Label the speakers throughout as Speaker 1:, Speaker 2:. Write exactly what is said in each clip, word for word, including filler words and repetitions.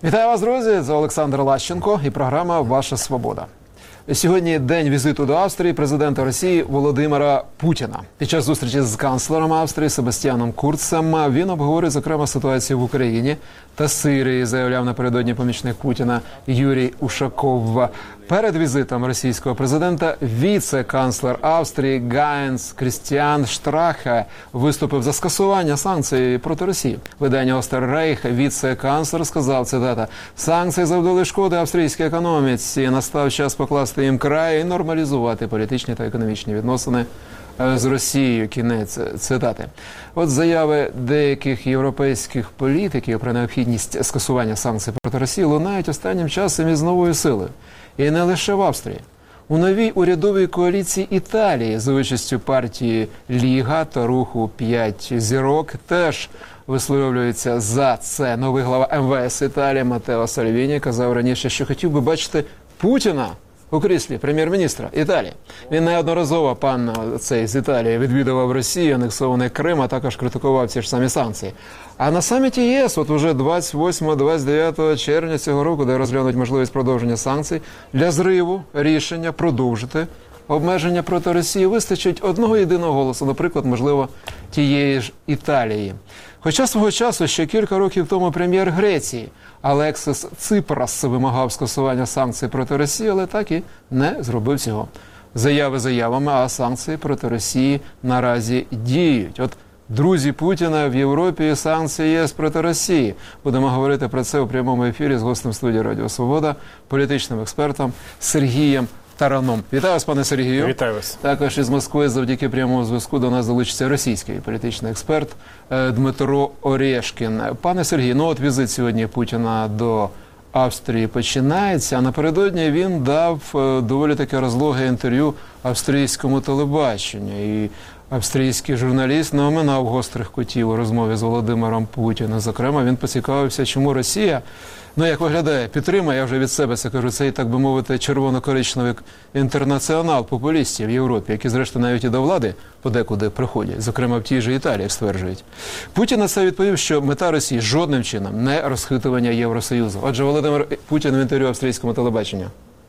Speaker 1: Вітаю вас, друзі! Це Олександр Лащенко і програма «Ваша свобода». Сьогодні день візиту до Австрії президента Росії Володимира Путіна. Під час зустрічі з канцлером Австрії Себастьяном Курцем він обговорив, зокрема, ситуацію в Україні та Сирії, заявляв напередодні помічник Путіна Юрій Ушаков. Перед візитом російського президента віце-канцлер Австрії Гаєнс Крістіан Штрахе виступив за скасування санкцій проти Росії. Видання Остеррейх віце-канцлер сказав, цитата, «Санкції завдали шкоди австрійській економіці. Настав час покласти їм край і нормалізувати політичні та економічні відносини з Росією». Кінець цитати. От заяви деяких європейських політиків про необхідність скасування санкцій проти Росії лунають останнім часом із новою силою. І не лише в Австрії. У новій урядовій коаліції Італії за участю партії Ліга та руху «П'ять зірок» теж висловлюється за це. Новий глава ем ве ес Італії Матео Сальвіні казав раніше, що хотів би бачити Путіна у кріслі прем'єр-міністра Італії. Він неодноразово, пан цей з Італії, відвідував Росію, анексований Крим, а також критикував ці ж самі санкції. А на саміті ЄС, от уже двадцять восьмого - двадцять дев'ятого червня цього року, де розглянуть можливість продовження санкцій, для зриву рішення продовжити обмеження проти Росії вистачить одного єдиного голосу, наприклад, можливо, тієї ж Італії. Хоча свого часу, ще кілька років тому, прем'єр Греції Алексис Ципрас вимагав скасування санкцій проти Росії, але так і не зробив цього. Заяви заявами, а санкції проти Росії наразі діють. От друзі Путіна в Європі, санкції ЄС проти Росії. Будемо говорити про це у прямому ефірі з гостем студії Радіо Свобода, політичним експертом Сергієм Тараном. Вітаю вас, пане Сергію.
Speaker 2: Вітаю вас.
Speaker 1: Також із Москви завдяки прямому зв'язку до нас долучиться російський політичний експерт Дмитро Орешкін. Пане Сергію, ну от візит сьогодні Путіна до Австрії починається, а напередодні він дав доволі таке розлоге інтерв'ю австрійському телебаченню. І австрійський журналіст не оминав гострих кутів у розмові з Володимиром Путіним. Зокрема, він поцікавився, чому Росія, ну, як виглядає, підтримує, я вже від себе це кажу, цей, так би мовити, червоно-коричневий інтернаціонал популістів в Європі, які, зрештою, навіть і до влади подекуди приходять, зокрема в тій же Італії, стверджують. Путін на це відповів, що мета Росії жодним чином не розхитування Євросоюзу. Отже, Володимир Путін в інтерв'ю австрійському телебаченню.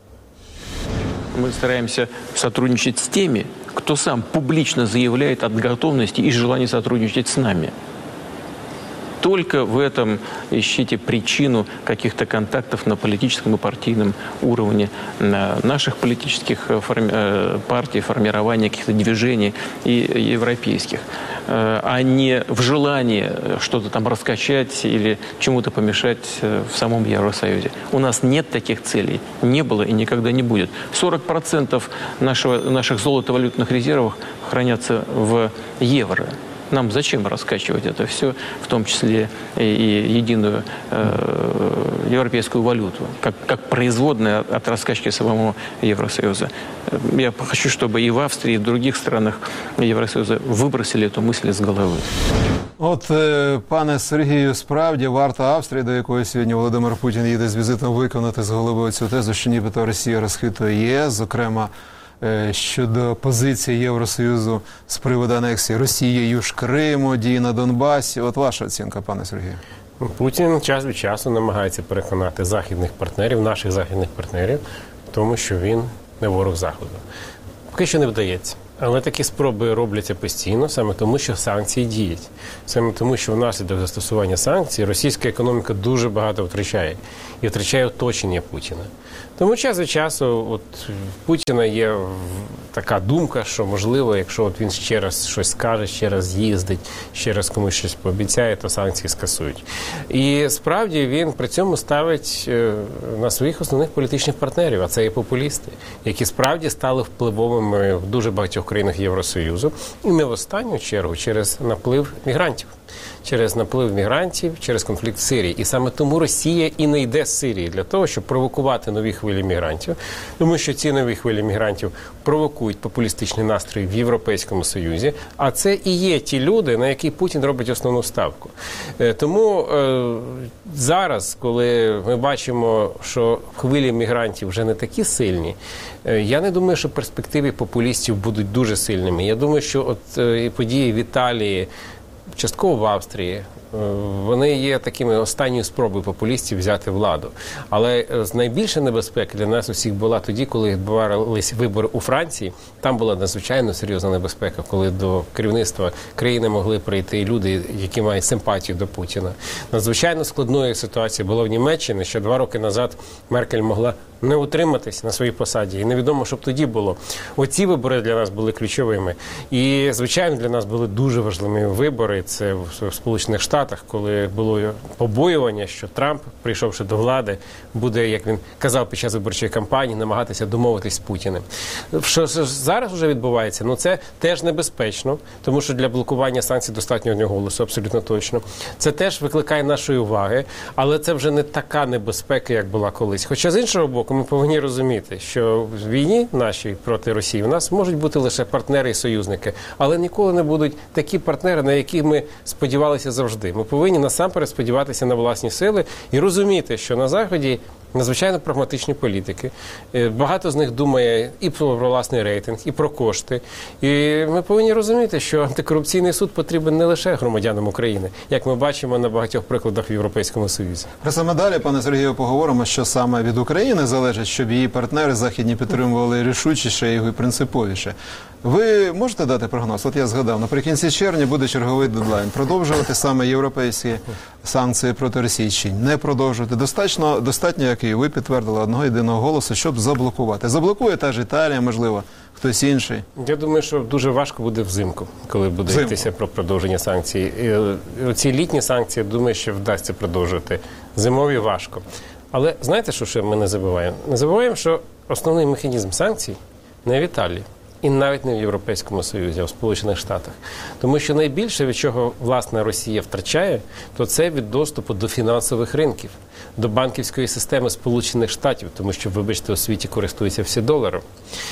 Speaker 3: Мы стараемся сотрудничать с теми, кто сам публично заявляет о готовности и желании сотрудничать с нами. Только в этом ищите причину каких-то контактов на политическом и партийном уровне наших политических форми- партий, формирования каких-то движений и европейских, а не в желании что-то там раскачать или чему-то помешать в самом Евросоюзе. У нас нет таких целей, не было и никогда не будет. сорок процентов нашего, наших золотовалютных резервов хранятся в евро. Нам зачем раскачивать это все, в том числе и единую э, европейскую валюту, как, как производная от раскачки самого Евросоюза? Я хочу, чтобы и в Австрии, и в других странах Евросоюза выбросили эту мысль з голови.
Speaker 1: От, пане Сергію, справді варто Австрії, до якої сьогодні Володимир Путін їде з візитом, виконати з голови цю тезу, що нібито Росія розхитує ЄС, зокрема, щодо позиції Євросоюзу з приводу анексії Росією ж Криму, дії на Донбасі. От ваша оцінка, пане Сергію.
Speaker 2: Путін час від часу намагається переконати західних партнерів, наших західних партнерів, в тому, що він не ворог Заходу. Поки що не вдається. Але такі спроби робляться постійно, саме тому, що санкції діють. Саме тому, що внаслідок застосування санкцій російська економіка дуже багато втрачає. І втрачає оточення Путіна. Тому час від часу от, в Путіна є така думка, що, можливо, якщо от він ще раз щось скаже, ще раз їздить, ще раз комусь щось пообіцяє, то санкції скасують. І справді він при цьому ставить на своїх основних політичних партнерів, а це є популісти, які справді стали впливовими в дуже багатьох країнах Євросоюзу, і не в останню чергу через наплив мігрантів. Через наплив мігрантів, через конфлікт в Сирії. І саме тому Росія і не йде з Сирії для того, щоб провокувати нові хвилі мігрантів. Тому що ці нові хвилі мігрантів провокують популістичний настрій в Європейському Союзі. А це і є ті люди, на які Путін робить основну ставку. Тому е, зараз, коли ми бачимо, що хвилі мігрантів вже не такі сильні, е, я не думаю, що перспективи популістів будуть дуже сильними. Я думаю, що от е, події в Італії, частково в Австрії, Вони є такими останньою спробою популістів взяти владу. Але найбільша небезпека для нас усіх була тоді, коли відбувалися вибори у Франції. Там була надзвичайно серйозна небезпека, коли до керівництва країни могли прийти люди, які мають симпатію до Путіна. Надзвичайно складною ситуацією було в Німеччині, що два роки назад Меркель могла не утриматись на своїй посаді. І невідомо, що б тоді було. Оці вибори для нас були ключовими. І, звичайно, для нас були дуже важливими вибори. Це в Сполучених Штатах, коли було побоювання, що Трамп, прийшовши до влади, буде, як він казав під час виборчої кампанії, намагатися домовитись з Путіним. Що зараз вже відбувається? Ну, це теж небезпечно, тому що для блокування санкцій достатньо одного голосу, абсолютно точно. Це теж викликає нашої уваги, але це вже не така небезпека, як була колись. Хоча, з іншого боку, ми повинні розуміти, що в війні нашій проти Росії у нас можуть бути лише партнери і союзники, але ніколи не будуть такі партнери, на які ми сподівалися завжди. Ми повинні насамперед сподіватися на власні сили і розуміти, що на Заході надзвичайно прагматичні політики. Багато з них думає і про власний рейтинг, і про кошти. І ми повинні розуміти, що антикорупційний суд потрібен не лише громадянам України, як ми бачимо на багатьох прикладах в Європейському Союзі.
Speaker 1: Про саме далі, пане Сергію, поговоримо, що саме від України залежить, щоб її партнери західні підтримували рішучіше і принциповіше. Ви можете дати прогноз? От я згадав, наприкінці червня буде черговий дедлайн. Продовжувати саме європейські санкції проти Росії чи не продовжувати? Достатньо, достатньо, як і ви підтвердили, одного єдиного голосу, щоб заблокувати. Заблокує та ж Італія, можливо, хтось інший.
Speaker 2: Я думаю, що дуже важко буде взимку, коли буде йтися про продовження санкцій. І ці літні санкції, думаю, що вдасться продовжувати. Зимові важко. Але знаєте, що ще ми не забуваємо? Не забуваємо, що основний механізм санкцій не в Італії. І навіть не в Європейському Союзі, а в Сполучених Штатах. Тому що найбільше, від чого, власне, Росія втрачає, то це від доступу до фінансових ринків, до банківської системи Сполучених Штатів, тому що, вибачте, у світі користуються всі доларом.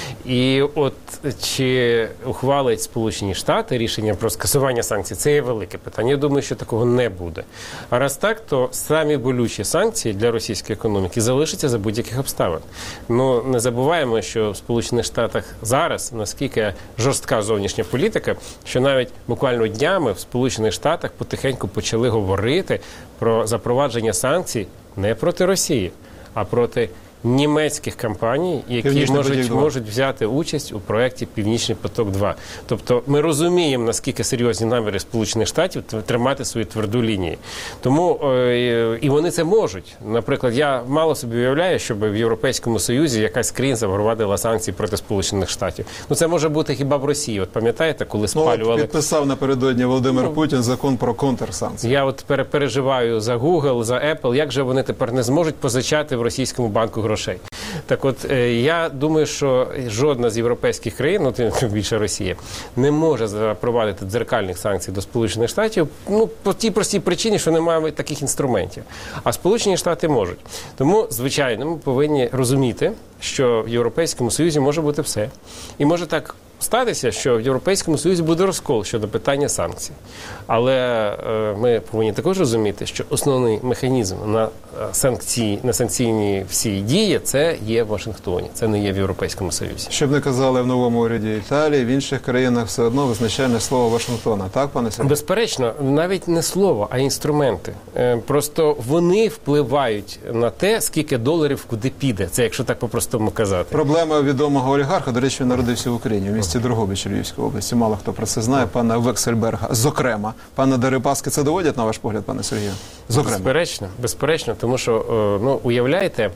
Speaker 2: І от чи ухвалить Сполучені Штати рішення про скасування санкцій, це є велике питання. Я думаю, що такого не буде. А раз так, то самі болючі санкції для російської економіки залишаться за будь-яких обставин. Ну, не забуваємо, що в Сполучених Штатах зараз наскільки жорстка зовнішня політика, що навіть буквально днями в Сполучених Штатах потихеньку почали говорити про запровадження санкцій не проти Росії, а проти німецьких компаній, які можуть, можуть взяти участь у проєкті «Північний поток-два». Тобто ми розуміємо, наскільки серйозні наміри Сполучених Штатів тримати свою тверду лінію. Тому е, і вони це можуть. Наприклад, я мало собі уявляю, щоб в Європейському Союзі якась країна запровадила санкції проти Сполучених Штатів. Ну це може бути хіба в Росії. От пам'ятаєте, коли спалювали... Ну, от
Speaker 1: підписав напередодні Володимир ну, Путін закон про контрсанкції.
Speaker 2: Я от переживаю за Google, за Apple, як же вони тепер не зможуть позичати в російському банку грошей. Так от, я думаю, що жодна з європейських країн, ну, тим більше Росія, не може запровадити дзеркальних санкцій до Сполучених Штатів, ну, по тій простій причині, що немає таких інструментів. А Сполучені Штати можуть. Тому, звичайно, ми повинні розуміти, що в Європейському Союзі може бути все. І може так статися, що в Європейському Союзі буде розкол щодо питання санкцій. Але е, ми повинні також розуміти, що основний механізм на санкції, на санкційні всі дії – це є в Вашингтоні, це не є в Європейському Союзі.
Speaker 1: Щоб не казали в новому уряді Італії, в інших країнах все одно визначальне слово Вашингтона. Так, пане Сергію?
Speaker 2: Безперечно, навіть не слово, а інструменти. Е, просто вони впливають на те, скільки доларів куди піде. Це якщо так по-простому казати.
Speaker 1: Проблема відомого олігарха, до речі, він народився в Україні, в місті Дрогобич Львівської області. Мало хто про це знає, пана Вексельберга. Зокрема, пана Дерипаски це доводять, на ваш погляд, пане Сергію? Зокрема.
Speaker 2: Безперечно, безперечно, тому що, ну, уявляєте,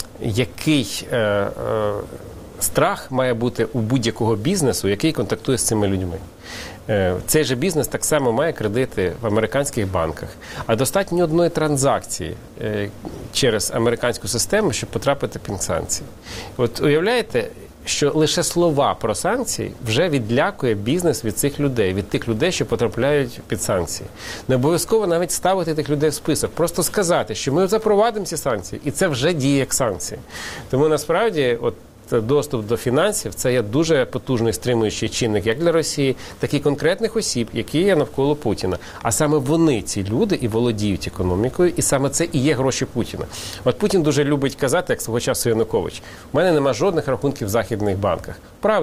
Speaker 2: який е, е, страх має бути у будь-якого бізнесу, який контактує з цими людьми. Е, цей же бізнес так само має кредити в американських банках, а достатньо одної транзакції е, через американську систему, щоб потрапити під санкції. От уявляєте, що лише слова про санкції вже відлякує бізнес від цих людей, від тих людей, що потрапляють під санкції. Не обов'язково навіть ставити тих людей в список, просто сказати, що ми запровадимо ці санкції, і це вже діє як санкції. Тому насправді, от доступ до фінансів – це є дуже потужний стримуючий чинник як для Росії, так і конкретних осіб, які є навколо Путіна. А саме вони, ці люди, і володіють економікою, і саме це і є гроші Путіна. От Путін дуже любить казати, як свого часу Янукович, у мене нема жодних рахунків в західних банках. Правда, в нього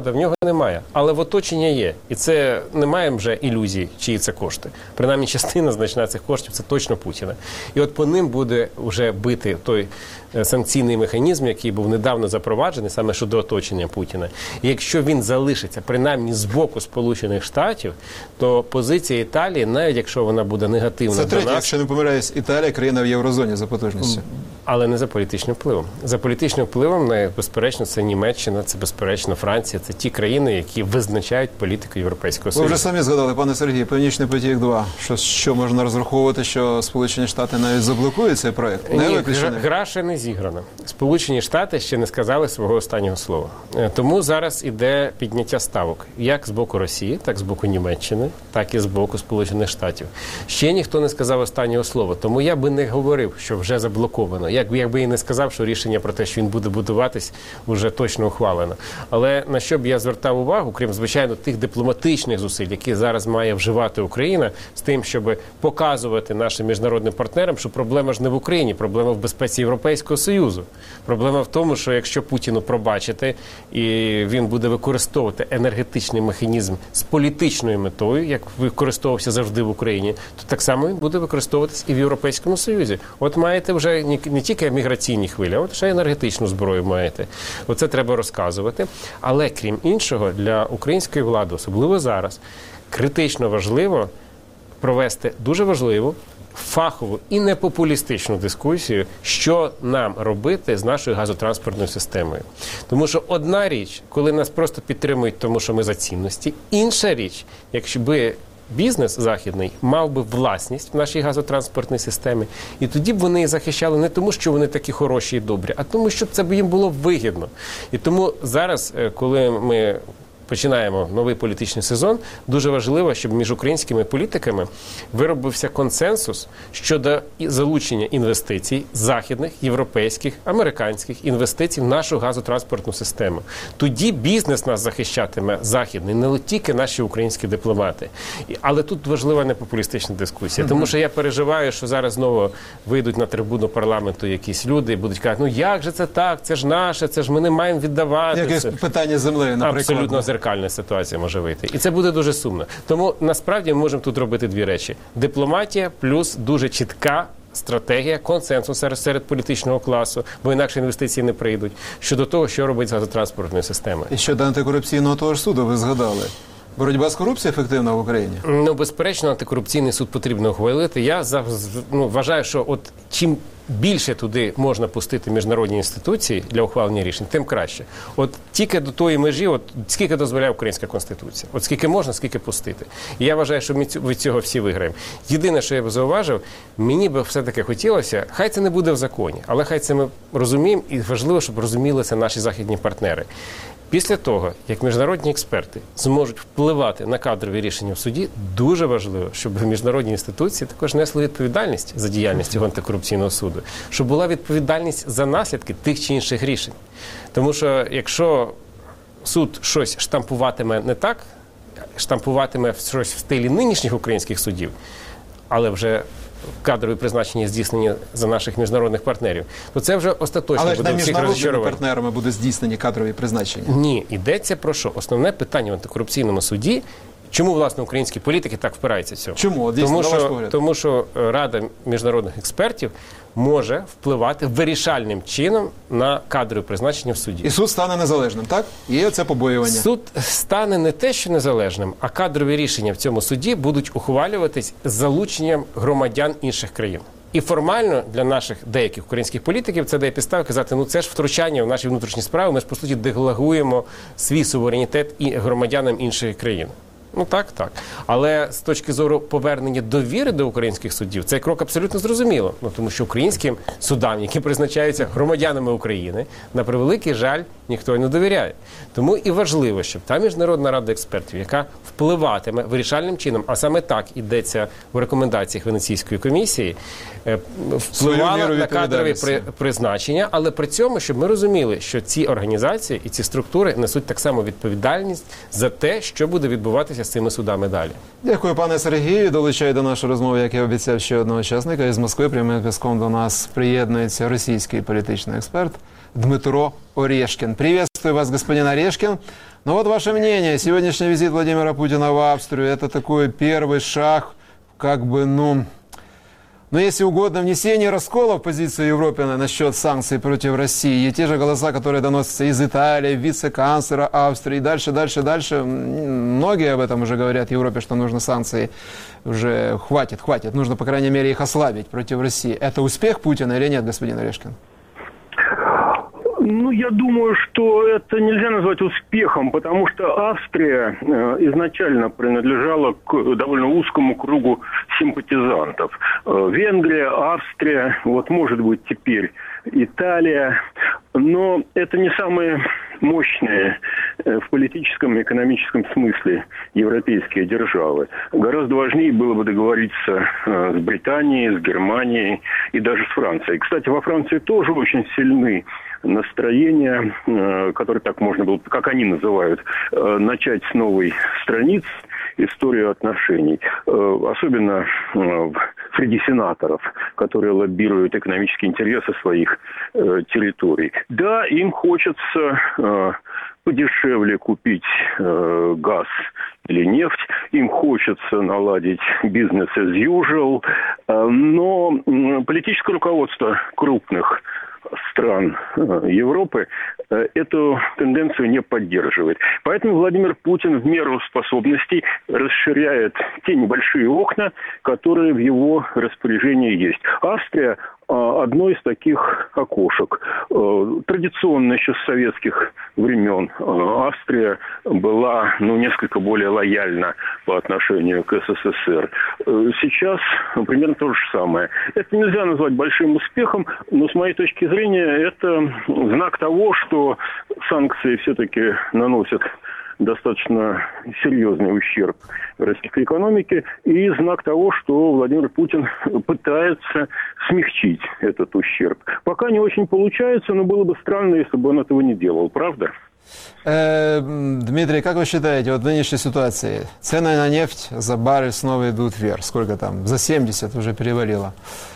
Speaker 2: немає. Але в оточення є. І це немає вже ілюзій, чиї це кошти. Принаймні, частина значна цих коштів – це точно Путіна. І от по ним буде вже бити той санкційний механізм, який був недавно запроваджений, саме щодо оточення Путіна. І якщо він залишиться, принаймні, з боку Сполучених Штатів, то позиція Італії, навіть якщо вона буде негативна
Speaker 1: Це
Speaker 2: до
Speaker 1: третє,
Speaker 2: нас...
Speaker 1: якщо не помиляюсь, Італія – країна в єврозоні за потужністю.
Speaker 2: Але не за політичним впливом. За політичним впливом, безперечно, це Німеччина, це, безперечно, Франція. Це ті країни, які визначають політику Європейського Союзу.
Speaker 1: Ви вже самі згадали, пане Сергію, «Північний потік-два». Що, що можна розраховувати, що Сполучені Штати навіть заблокують цей проєкт? Не
Speaker 2: Ні,
Speaker 1: виключено?
Speaker 2: гра ще не зіграна. Сполучені Штати ще не сказали свого останнього слова. Тому зараз іде підняття ставок. Як з боку Росії, так з боку Німеччини, так і з боку Сполучених Штатів. Ще ніхто не сказав останнього слова. Тому я би не говорив, що вже заблоковано. Як, якби і не сказав, що рішення про те, що він буде будуватись, вже точно ухвалено. Але на що б я звертав увагу, крім, звичайно, тих дипломатичних зусиль, які зараз має вживати Україна, з тим, щоб показувати нашим міжнародним партнерам, що проблема ж не в Україні, проблема в безпеці Європейського Союзу. Проблема в тому, що якщо Путіну пробачити, і він буде використовувати енергетичний механізм з політичною метою, як використовувався завжди в Україні, то так само він буде використовуватись і в Європейському Союзі. От маєте вже не, не тільки міграційні хвилі, а от ще енергетичну зброю маєте. Оце треба розказувати. Але, крім іншого, для української влади, особливо зараз, критично важливо провести дуже важливу, фахову і непопулістичну дискусію, що нам робити з нашою газотранспортною системою. Тому що одна річ, коли нас просто підтримують, тому що ми за цінності, інша річ, якщо би бізнес західний мав би власність в нашій газотранспортній системі, і тоді б вони захищали не тому, що вони такі хороші і добрі, а тому, щоб це б їм було вигідно. І тому зараз, коли ми починаємо новий політичний сезон, дуже важливо, щоб між українськими політиками виробився консенсус щодо залучення інвестицій, західних, європейських, американських інвестицій в нашу газотранспортну систему. Тоді бізнес нас захищатиме західний, не тільки наші українські дипломати. Але тут важлива не популістична дискусія, тому що я переживаю, що зараз знову вийдуть на трибуну парламенту якісь люди і будуть казати, ну як же це так, це ж наше, це ж ми не маємо віддавати.
Speaker 1: Якесь питання з землею, наприклад.
Speaker 2: Абсолютно зеркальна ситуація може вийти. І це буде дуже сумно. Тому насправді ми можемо тут робити дві речі. Дипломатія плюс дуже чітка стратегія, консенсус серед, серед політичного класу, бо інакше інвестиції не прийдуть, щодо того, що робить з газотранспортною системою.
Speaker 1: І щодо антикорупційного того ж суду, ви згадали. Боротьба з корупцією ефективна в Україні?
Speaker 2: Ну, безперечно, антикорупційний суд потрібно ухвалити. Я ну, вважаю, що от чим більше туди можна пустити міжнародні інституції для ухвалення рішень, тим краще. От тільки до тої межі, от скільки дозволяє Українська Конституція. От скільки можна, скільки пустити. І я вважаю, що ми від цього всі виграємо. Єдине, що я б зауважив, мені би все-таки хотілося, хай це не буде в законі, але хай це ми розуміємо, і важливо, щоб розуміли це наші західні партнери. Після того, як міжнародні експерти зможуть впливати на кадрові рішення в суді, дуже важливо, щоб міжнародні інституції також несли відповідальність за діяльність цього антикорупційного суду, щоб була відповідальність за наслідки тих чи інших рішень. Тому що якщо суд щось штампуватиме не так, штампуватиме щось в стилі нинішніх українських судів, але вже кадрові призначення здійснені за наших міжнародних партнерів, то це вже остаточно
Speaker 1: Але ж
Speaker 2: буде
Speaker 1: не
Speaker 2: всіх
Speaker 1: міжнародними
Speaker 2: розчарувати.
Speaker 1: партнерами будуть здійснені кадрові призначення.
Speaker 2: Ні, йдеться про що? Основне питання в антикорупційному суді, чому, власне, українські політики так впираються в цього?
Speaker 1: Чому? Дійсно,
Speaker 2: Тому
Speaker 1: на ваш
Speaker 2: що,
Speaker 1: погляд.
Speaker 2: тому що Рада міжнародних експертів може впливати вирішальним чином на кадрові призначення в суді.
Speaker 1: І суд стане незалежним, так? Є це побоювання.
Speaker 2: Суд стане не те, що незалежним, а кадрові рішення в цьому суді будуть ухвалюватись з залученням громадян інших країн. І формально для наших деяких українських політиків це дає підстави казати, ну це ж втручання в наші внутрішні справи, ми ж, по суті, делегуємо свій суверенітет і громадянам інших країн. Ну так, так. Але з точки зору повернення довіри до українських суддів, цей крок абсолютно зрозуміло. Ну, тому що українським судам, які призначаються громадянами України, на превеликий жаль, ніхто й не довіряє. Тому і важливо, щоб та Міжнародна рада експертів, яка впливатиме вирішальним чином, а саме так ідеться в рекомендаціях Венеційської комісії, впливала на кадрові при, призначення, але при цьому, щоб ми розуміли, що ці організації і ці структури несуть так само відповідальність за те, що буде відбуватися з цими судами далі.
Speaker 1: Дякую, пане Сергію. Долучаю до нашої розмови, як я обіцяв, ще одного учасника. Із Москви прямим зв'язком до нас приєднується російський політичний експерт Дмитро Орешкин. Приветствую вас, господин Орешкин. Ну вот ваше мнение. Сегодняшний визит Владимира Путина в Австрию – это такой первый шаг, как бы, ну... Но если угодно, внесение раскола в позицию Европы насчет санкций против России. И те же голоса, которые доносятся из Италии, вице-канцлера Австрии, и дальше, дальше, дальше. Многие об этом уже говорят в Европе, что нужно санкции. Уже хватит, хватит. Нужно, по крайней мере, их ослабить против России. Это успех Путина или нет, господин Орешкин?
Speaker 4: Ну, я думаю, что это нельзя назвать успехом, потому что Австрия э, изначально принадлежала к довольно узкому кругу симпатизантов. Э, Венгрия, Австрия, вот может быть теперь Италия, но это не самые мощные э, в политическом и экономическом смысле европейские державы. Гораздо важнее было бы договориться э, с Британией, с Германией и даже с Францией. Кстати, во Франции тоже очень сильны настроения, которые так можно было, как они называют, начать с новой страницы историю отношений. Особенно среди сенаторов, которые лоббируют экономические интересы своих территорий. Да, им хочется подешевле купить газ или нефть, им хочется наладить бизнес as usual, но политическое руководство крупных стран Европы эту тенденцию не поддерживает. Поэтому Владимир Путин в меру способностей расширяет те небольшие окна, которые в его распоряжении есть. Австрия одно из таких окошек. Традиционно еще с советских времен Австрия была, ну, несколько более лояльна по отношению к СССР. Сейчас примерно то же самое. Это нельзя назвать большим успехом, но с моей точки зрения это знак того, что санкции все-таки наносят достаточно серьезный ущерб российской экономике, и знак того, что Владимир Путин пытается смягчить этот ущерб. Пока не очень получается, но было бы странно, если бы он этого не делал, правда?
Speaker 1: Э, Дмитрий, как вы считаете, вот в нынешней ситуации цены на нефть за баррель снова идут вверх? Сколько там? За семьдесят уже перевалило.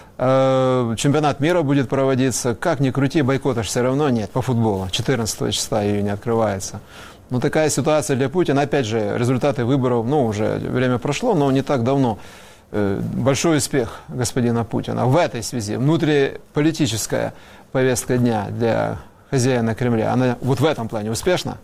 Speaker 1: Э, чемпионат мира будет проводиться. Как ни крути, бойкота все равно нет по футболу. четырнадцатого числа июня открывается. Ну, такая ситуация для Путина. Опять же, результаты выборов, ну, уже время прошло, но не так давно. Большой успех господина Путина. В этой связи внутриполитическая повестка дня для хозяина Кремля, она вот в этом плане успешна?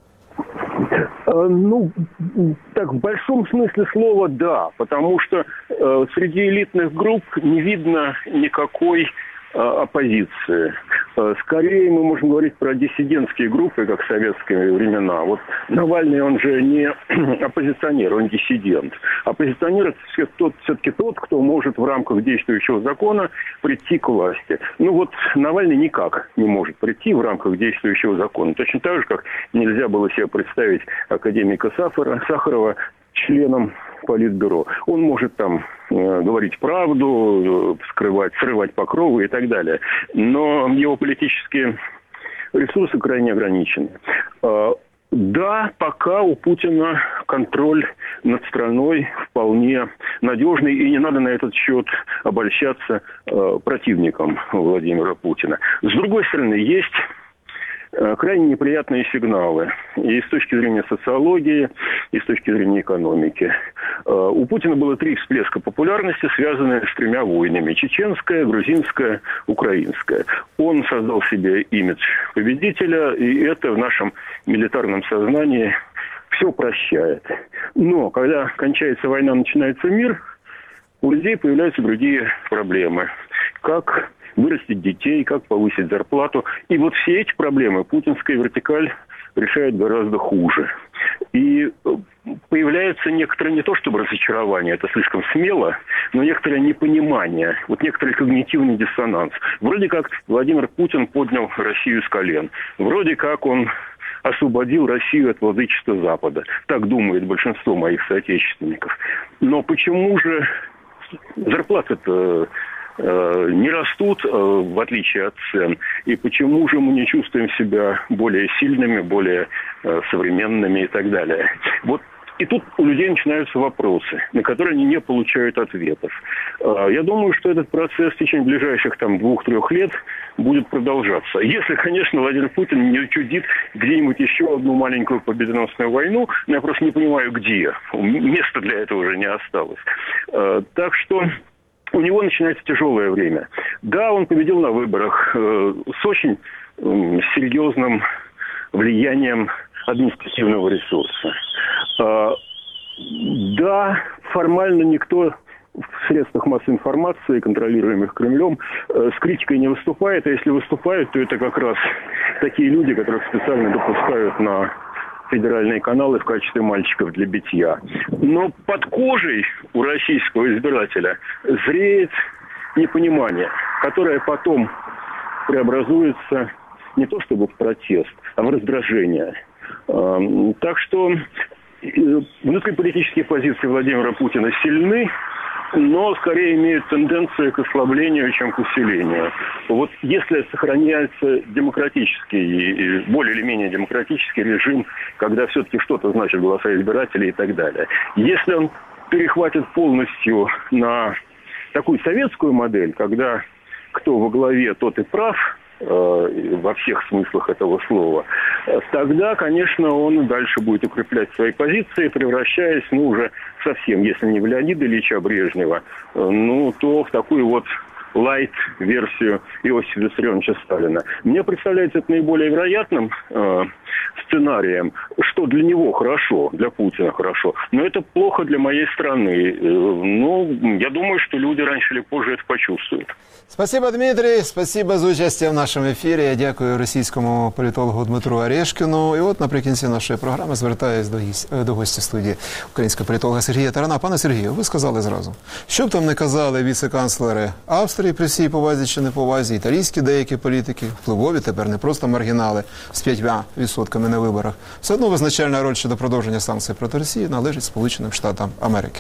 Speaker 4: Ну, так, в большом смысле слова да, потому что э, среди элитных групп не видно никакой оппозиции. Скорее мы можем говорить про диссидентские группы, как в советские времена. Вот Навальный, он же не оппозиционер, он диссидент. Оппозиционер – это тот, все-таки тот, кто может в рамках действующего закона прийти к власти. Ну вот Навальный никак не может прийти в рамках действующего закона. Точно так же, как нельзя было себе представить академика Сахара, Сахарова членом Политбюро. Он может там э, говорить правду, э, скрывать, срывать покровы и так далее. Но его политические ресурсы крайне ограничены. Э, да, пока у Путина контроль над страной вполне надежный, и не надо на этот счет обольщаться э, противникам Владимира Путина. С другой стороны, есть крайне неприятные сигналы и с точки зрения социологии, и с точки зрения экономики. У Путина было три всплеска популярности, связанные с тремя войнами: чеченская, грузинская, украинская. Он создал себе имидж победителя, и это в нашем милитарном сознании все прощает. Но когда кончается война, начинается мир, у людей появляются другие проблемы. Как вырастить детей, как повысить зарплату. И вот все эти проблемы путинская вертикаль решает гораздо хуже. И появляется некоторое, не то чтобы разочарование, это слишком смело, но некоторое непонимание, вот некоторый когнитивный диссонанс. Вроде как Владимир Путин поднял Россию с колен. Вроде как он освободил Россию от владычества Запада. Так думает большинство моих соотечественников. Но почему же зарплаты-то не растут, в отличие от цен, и почему же мы не чувствуем себя более сильными, более современными и так далее. Вот И тут у людей начинаются вопросы, на которые они не получают ответов. Я думаю, что этот процесс в течение ближайших там, двух-трех лет будет продолжаться. Если, конечно, Владимир Путин не учудит где-нибудь еще одну маленькую победоносную войну, но я просто не понимаю, где. Места для этого уже не осталось. Так что у него начинается тяжелое время. Да, он победил на выборах с очень серьезным влиянием административного ресурса. Да, формально никто в средствах массовой информации, контролируемых Кремлем, с критикой не выступает. А если выступают, то это как раз такие люди, которых специально допускают на федеральные каналы в качестве мальчиков для битья. Но под кожей у российского избирателя зреет непонимание, которое потом преобразуется не то чтобы в протест, а в раздражение. Так что внутриполитические позиции Владимира Путина сильны, но скорее имеют тенденцию к ослаблению, чем к усилению. Вот если сохраняется демократический, более или менее демократический режим, когда все-таки что-то значит голоса избирателей и так далее, если он перехватит полностью на такую советскую модель, когда кто во главе, тот и прав, во всех смыслах этого слова, тогда, конечно, он дальше будет укреплять свои позиции, превращаясь, ну, уже совсем, если не в Леонида Ильича Брежнева, ну, то в такую вот лайт-версию Иосифа Виссарионовича Сталина. Мне представляется это наиболее вероятным э, сценарием, что для него хорошо, для Путина хорошо, но это плохо для моей страны. Э, ну, я думаю, что люди раньше или позже это почувствуют.
Speaker 1: Спасибо, Дмитрий. Спасибо за участие в нашому ефірі. Я дякую російському політологу Дмитру Орешкіну. І от наприкінці нашої програми звертаюсь до, гість, до гостя студії українського політолога Сергія Тарана. Пане Сергію, ви сказали зразу, що б там не казали віце-канцлери Австрії при всій повазі чи неповазі, італійські деякі політики, впливові, тепер не просто маргінали з п'ятьма відсотками на виборах, все одно визначальна роль щодо продовження санкцій проти Росії належить Сполученим Штатам Америки.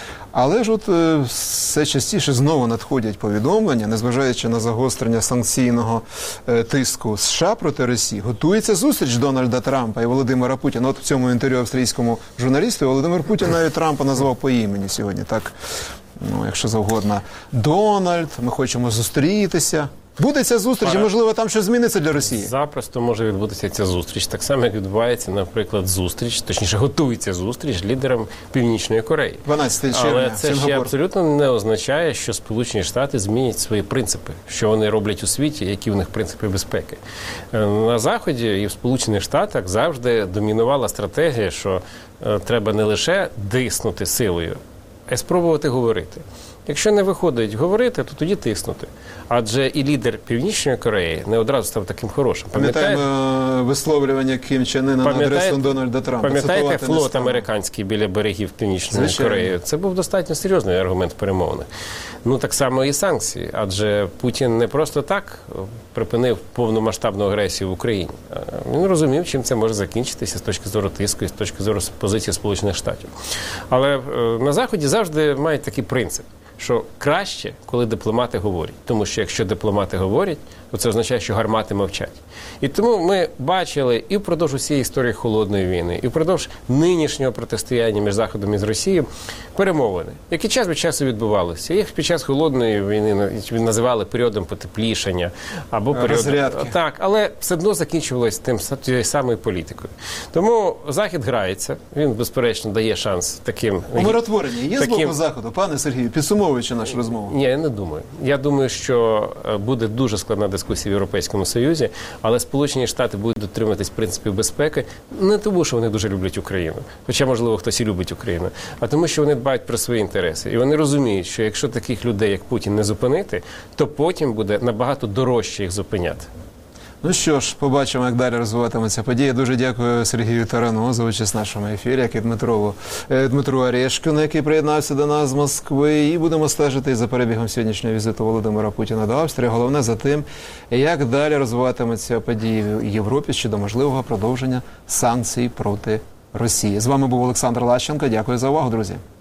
Speaker 1: Але ж от е, все частіше знову надходять повідомлення, незважаючи на загострення санкційного е, тиску США проти Росії, готується зустріч Дональда Трампа і Володимира Путіна. От в цьому інтерв'ю австрійському журналісту Володимир Путін навіть Трампа назвав по імені сьогодні, так, ну, якщо завгодно. Дональд, ми хочемо зустрітися. Буде ця зустріч, і, можливо, там щось зміниться для Росії?
Speaker 2: Запросто може відбутися ця зустріч. Так само, як відбувається, наприклад, зустріч, точніше, готується зустріч лідерам Північної Кореї.
Speaker 1: дванадцятого червня,
Speaker 2: Але це ще абсолютно не означає, що Сполучені Штати змінять свої принципи, що вони роблять у світі, які в них принципи безпеки. На Заході і в Сполучених Штатах завжди домінувала стратегія, що треба не лише тиснути силою, а й спробувати говорити. Якщо не виходить говорити, то тоді тиснути. Адже і лідер Північної Кореї не одразу став таким хорошим.
Speaker 1: Пам'ятаємо висловлювання Кім Чен Іна на адресу Дональда Трампа.
Speaker 2: Пам'ятаєте флот американський біля берегів Північної Звичайно. Кореї? Це був достатньо серйозний аргумент перемовини. Ну, так само і санкції. Адже Путін не просто так припинив повномасштабну агресію в Україні. Він розумів, чим це може закінчитися з точки зору тиску і з точки зору позиції Сполучених Штатів. Але на Заході завжди мають такий принцип, що краще, коли дипломати говорять. Тому що якщо дипломати говорять, то це означає, що гармати мовчать. І тому ми бачили і впродовж усієї історії Холодної війни, і впродовж нинішнього протистояння між Заходом і з Росією перемовини, які час від часу відбувалися. Їх під час Холодної війни називали періодом потеплішання, або періодом... Так, але все одно закінчувалося тим тією самою політикою. Тому Захід грається, він, безперечно, дає шанс таким...
Speaker 1: Умиротворення є
Speaker 2: таким...
Speaker 1: з боку Заходу, пане Сергію, підсумовуючи нашу розмову?
Speaker 2: Ні, я не думаю. Я думаю, що буде дуже складна дискусія в Європейському Союзі, але Сполучені Штати будуть дотримуватись принципів безпеки не тому, що вони дуже люблять Україну, хоча, можливо, хтось і любить Україну, а тому, що вони дбають про свої інтереси. І вони розуміють, що якщо таких людей, як Путін, не зупинити, то потім буде набагато дорожче їх зупиняти.
Speaker 1: Ну що ж, побачимо, як далі розвиватиметься подія. Дуже дякую Сергію Тарану за участь в нашому ефірі, як і Дмитрову, Дмитру Орешкіну, який приєднався до нас з Москви. І будемо стежити за перебігом сьогоднішнього візиту Володимира Путіна до Австрії. Головне за тим, як далі розвиватиметься події в Європі щодо можливого продовження санкцій проти Росії. З вами був Олександр Лащенко. Дякую за увагу, друзі.